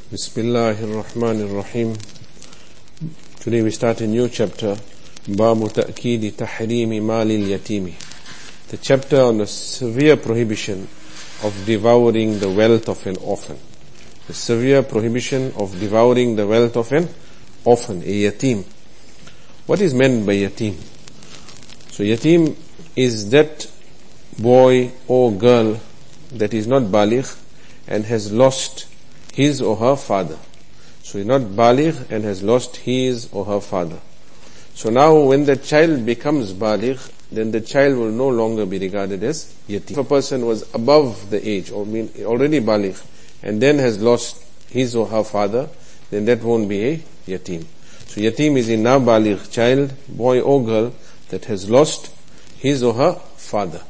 Bismillahirrahmanirrahim. Today we start a new chapter, Babu Ta'kidi Tahrimi Malil Yatimi. The chapter on the severe prohibition of devouring the wealth of an orphan. The severe prohibition of devouring the wealth of an orphan, a yatim. What is meant by yatim? So yatim is that boy or girl that is not baligh and has lost his or her father. So he's not baligh and has lost his or her father. So now when the child becomes baligh, then the child will no longer be regarded as yatim. If a person was above the age or already baligh and then has lost his or her father, then that won't be a yatim. So yatim is a now baligh child, boy or girl, that has lost his or her father.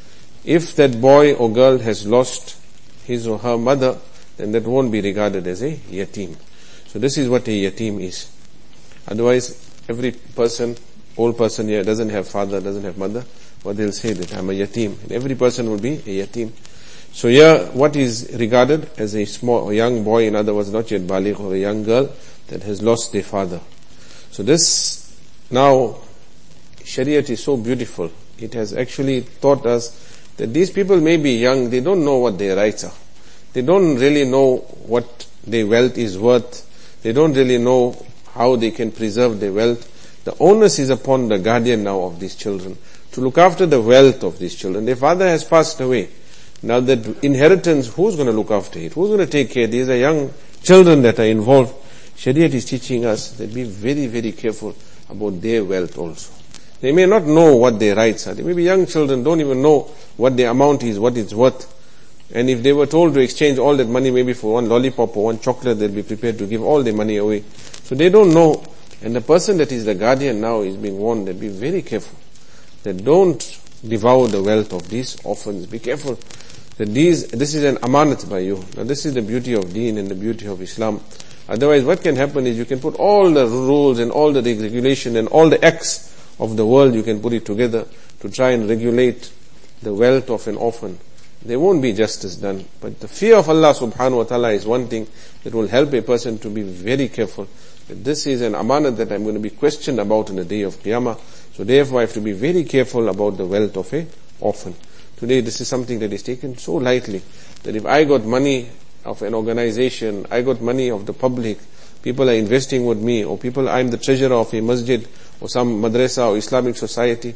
If that boy or girl has lost his or her mother, then that won't be regarded as a yatim. So this is what a yatim is. Otherwise, every person, old person here doesn't have father, doesn't have mother, but they'll say that I'm a yatim. And every person will be a yatim. So here, what is regarded as a small, a young boy, in other words, not yet baligh, or a young girl that has lost their father. So this, now, Shariat is so beautiful. It has actually taught us that these people may be young, they don't know what their rights are. They don't really know what their wealth is worth. They don't really know how they can preserve their wealth. The onus is upon the guardian now of these children to look after the wealth of these children. Their father has passed away. Now that inheritance, who's going to look after it? Who's going to take care? These are young children that are involved. Shariat is teaching us that be very, very careful about their wealth also. They may not know what their rights are. They may be young children, don't even know what the amount is, what it's worth. And if they were told to exchange all that money maybe for one lollipop or one chocolate, they'll be prepared to give all their money away. So they don't know. And the person that is the guardian now is being warned that be very careful. That don't devour the wealth of these orphans. Be careful that this is an amanat by you. Now this is the beauty of deen and the beauty of Islam. Otherwise what can happen is you can put all the rules and all the regulation and all the acts of the world, you can put it together to try and regulate the wealth of an orphan. There won't be justice done. But the fear of Allah subhanahu wa ta'ala is one thing that will help a person to be very careful. That this is an amanat that I'm going to be questioned about in the day of Qiyamah. So therefore I have to be very careful about the wealth of an orphan. Today this is something that is taken so lightly, that if I got money of an organization, I got money of the public, people are investing with me, or I'm the treasurer of a masjid, or some madrasa or Islamic society,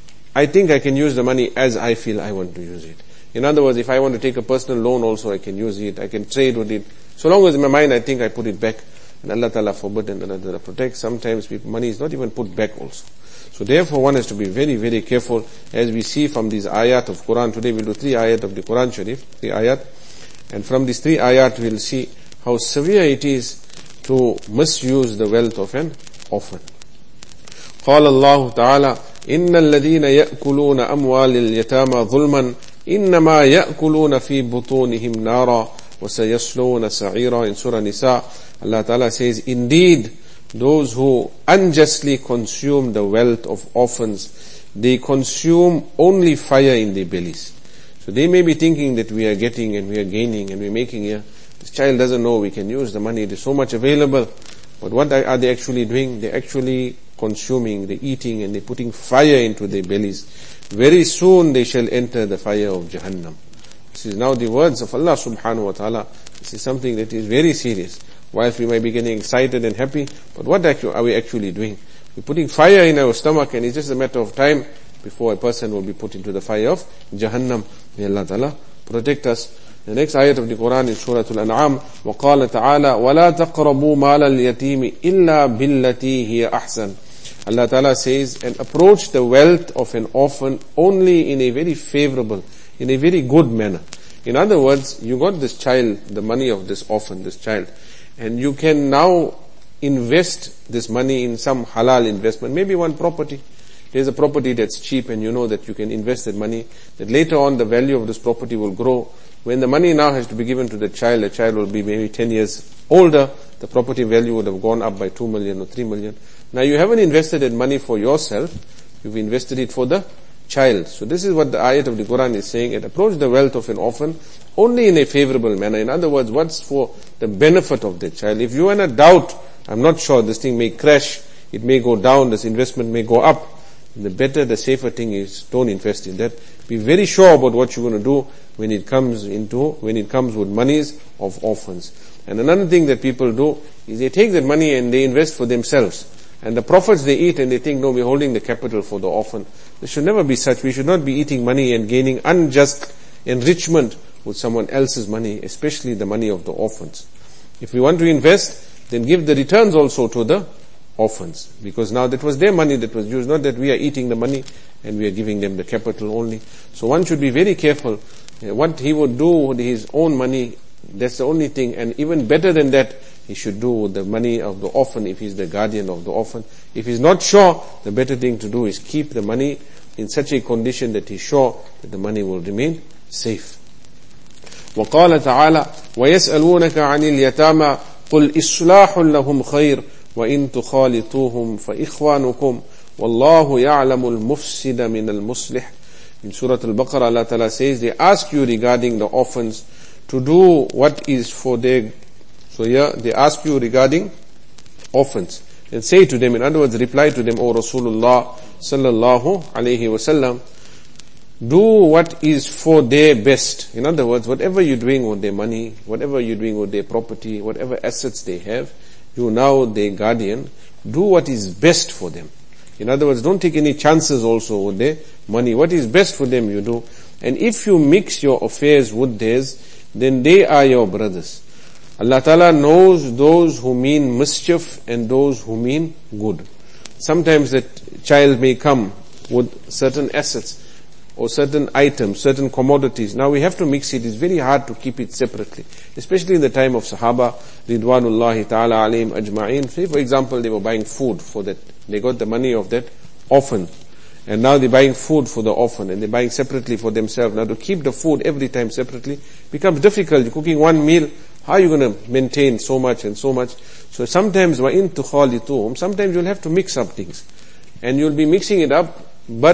I think I can use the money as I feel I want to use it. In other words, if I want to take a personal loan also, I can use it, I can trade with it. So long as in my mind I think I put it back. And Allah Ta'ala forbid and Allah Ta'ala protect. Sometimes money is not even put back also. So therefore one has to be very, very careful, as we see from these ayat of Quran. Today we'll do 3 ayat of the Quran Sharif, 3 ayat. And from these 3 ayat we'll see how severe it is to misuse the wealth of an orphan. قال الله تعالى إن الذين يأكلون أموال اليتامى ظلما إنما يأكلون في بطونهم نارا وسيصلون سعيرا. In Surah Nisa, Allah Ta'ala says, indeed those who unjustly consume the wealth of orphans, they consume only fire in their bellies. So they may be thinking that we are getting and we are gaining and we are making here. This child doesn't know we can use the money, there's so much available. But what are they actually doing? They're actually consuming, they're eating, and they're putting fire into their bellies. Very soon they shall enter the fire of Jahannam. This is now the words of Allah subhanahu wa ta'ala. This is something that is very serious. Whilst we might be getting excited and happy, but what are we actually doing? We're putting fire in our stomach, and it's just a matter of time before a person will be put into the fire of Jahannam. May Allah ta'ala protect us. The next ayat of the Quran is Surah Al-An'am. وَقَالَ تَعَالَى وَلَا تَقْرَبُوا مَالَ الْيَتِيمِ إِلَّا بِالَّتِي هِيَ أَحْسَنُ. Allah Ta'ala says, and approach the wealth of an orphan only in a very favorable, in a very good manner. In other words, you got this child, the money of this orphan, this child, and you can now invest this money in some halal investment, maybe one property. There's a property that's cheap and you know that you can invest that money, that later on the value of this property will grow. When the money now has to be given to the child will be maybe 10 years older, the property value would have gone up by 2 million or 3 million. Now you haven't invested that money for yourself, you've invested it for the child. So this is what the ayat of the Quran is saying. It approach the wealth of an orphan only in a favorable manner. In other words, what's for the benefit of the child. If you are in a doubt, I'm not sure, this thing may crash, it may go down, this investment may go up, the better, the safer thing is don't invest in that. Be very sure about what you're going to do when it comes with monies of orphans. And another thing that people do is they take that money and they invest for themselves. And the profits they eat and they think, no, we're holding the capital for the orphan. This should never be such. We should not be eating money and gaining unjust enrichment with someone else's money, especially the money of the orphans. If we want to invest, then give the returns also to the orphans, because now that was their money that was used, not that we are eating the money and we are giving them the capital only. So one should be very careful what he would do with his own money. That's the only thing, and even better than that, he should do with the money of the orphan if he's the guardian of the orphan. If he's not sure, the better thing to do is keep the money in such a condition that he's sure that the money will remain safe. وقال تعالى ويسألونك عن اليتامى قل إصلاح لهم خير وإن تخالطوهم فإخوانكم والله يعلم المفسد من المصلح. In Surah Al-Baqarah, Allah Ta'ala says, they ask you regarding the orphans to do what is for their... So here, they ask you regarding orphans. And say to them, in other words, reply to them, O Rasulullah Sallallahu Alaihi Wasallam, do what is for their best. In other words, whatever you're doing with their money, whatever you're doing with their property, whatever assets they have, you now their guardian, do what is best for them. In other words, don't take any chances also with their money. What is best for them you do. And if you mix your affairs with theirs, then they are your brothers. Allah Ta'ala knows those who mean mischief and those who mean good. Sometimes that child may come with certain assets or certain items, certain commodities. Now we have to mix it. It's very hard to keep it separately, especially in the time of Sahaba, Ridwanullahi Ta'ala Alayhim Ajma'in. Say for example, they were buying food for that. They got the money of that orphan. And now they're buying food for the orphan and they're buying separately for themselves. Now to keep the food every time separately becomes difficult. You're cooking one meal. How are you going to maintain so much and so much? So sometimes, وَإِن تُخَالِطُوهُمْ, sometimes you'll have to mix up things. And you'll be mixing it up,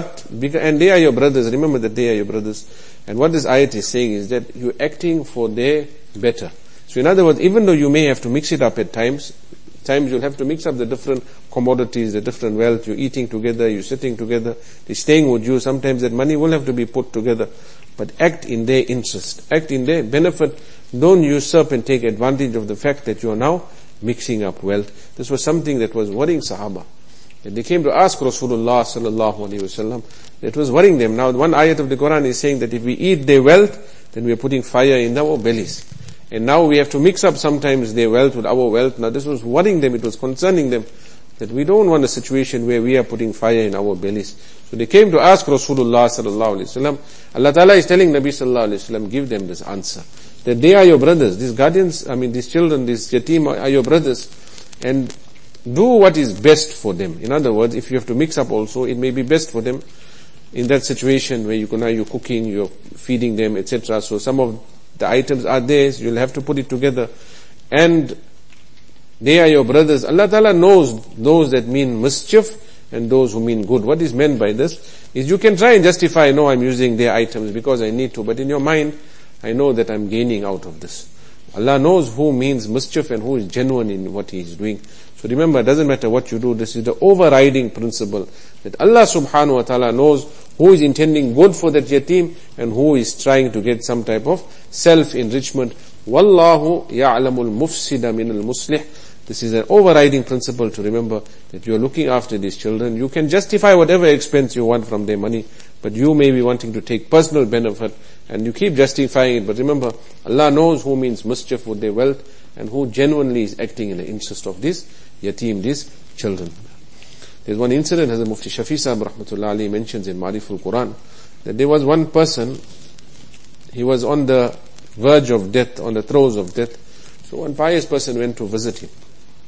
and they are your brothers. Remember that they are your brothers. And what this ayat is saying is that you're acting for their better. So in other words, even though you may have to mix it up at times you'll have to mix up the different commodities, the different wealth. You're eating together, you're sitting together, they're staying with you. Sometimes that money will have to be put together. But act in their interest, act in their benefit. Don't usurp and take advantage of the fact that you are now mixing up wealth. This was something that was worrying Sahaba. And they came to ask Rasulullah sallallahu alaihi wasallam. That was worrying them. Now one ayat of the Quran is saying that if we eat their wealth, then we are putting fire in our bellies. And now we have to mix up sometimes their wealth with our wealth. Now this was worrying them, it was concerning them, that we don't want a situation where we are putting fire in our bellies. So they came to ask Rasulullah sallallahu alaihi wasallam. Allah Ta'ala is telling Nabi sallallahu alaihi wasallam, give them this answer. That they are your brothers, these guardians, these children, these yatim are your brothers. And do what is best for them. In other words, if you have to mix up also, it may be best for them in that situation where you're cooking, you're feeding them, etc. So some of the items are theirs, you'll have to put it together. And they are your brothers. Allah Ta'ala knows those that mean mischief and those who mean good. What is meant by this is you can try and justify, no, I'm using their items because I need to, but in your mind, I know that I'm gaining out of this. Allah knows who means mischief and who is genuine in what he is doing. So remember, it doesn't matter what you do, this is the overriding principle, that Allah subhanahu wa ta'ala knows who is intending good for that yatim and who is trying to get some type of self-enrichment. Wallahu ya'lamul mufsida min al-muslih. This is an overriding principle to remember, that you are looking after these children. You can justify whatever expense you want from their money, but you may be wanting to take personal benefit and you keep justifying it. But remember, Allah knows who means mischief with their wealth and who genuinely is acting in the interest of this yatim, these children. There's one incident, Hazrat Mufti Shafi Sahib Rahmatullah Ali mentions in Mariful Quran, that there was one person, he was on the verge of death, on the throes of death. So one pious person went to visit him.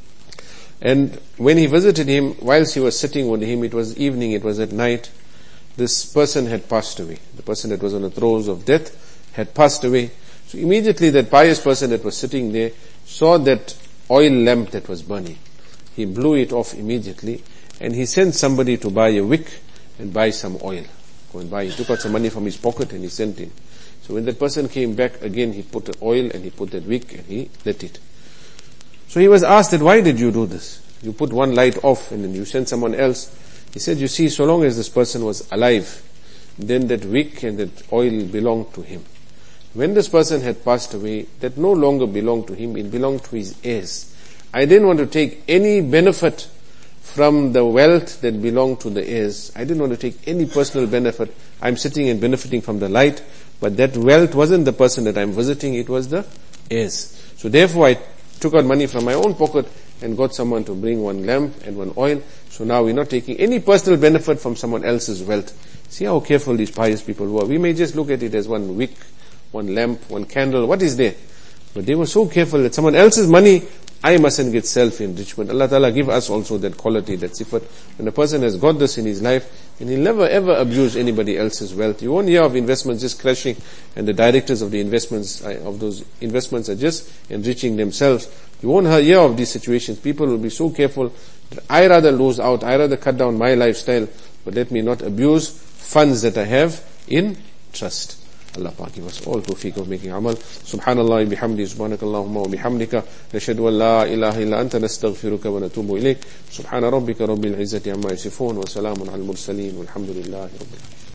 And when he visited him, whilst he was sitting with him, it was evening, it was at night, this person had passed away. The person that was on the throes of death had passed away. So immediately that pious person that was sitting there saw that oil lamp that was burning. He blew it off immediately and he sent somebody to buy a wick and buy some oil. go and buy. He took out some money from his pocket and he sent in. So when that person came back again, he put the oil and he put that wick and he lit it. So he was asked that, why did you do this? You put one light off and then you sent someone else. He said, you see, so long as this person was alive, then that wick and that oil belonged to him. When this person had passed away, that no longer belonged to him, it belonged to his heirs. I didn't want to take any benefit from the wealth that belonged to the heirs. I didn't want to take any personal benefit. I'm sitting and benefiting from the light, but that wealth wasn't the person that I'm visiting, it was the heirs. So therefore I took out money from my own pocket and got someone to bring one lamp and one oil. So now we're not taking any personal benefit from someone else's wealth. See how careful these pious people were. We may just look at it as one wick, one lamp, one candle. What is there? But they were so careful that someone else's money, I mustn't get self-enrichment. Allah Ta'ala give us also that quality, that sifat. When a person has got this in his life, then he'll never ever abuse anybody else's wealth. You won't hear of investments just crashing and the directors of the investments, of those investments are just enriching themselves. You won't hear of these situations. People will be so careful that I rather lose out, I rather cut down my lifestyle, but let me not abuse funds that I have in trust. Allah Pak give us all tawfiq of making amal. Subhanallah bihamdi, subhanakallahumma wa bihamdika, nashhadu an la ilaha illa anta, nastaghfiruka wa natubu ilayk. Subhana rabbika rabbil izzati amma yasifun, wa salamun al mursaleen, walhamdulillahi rabbil alamin.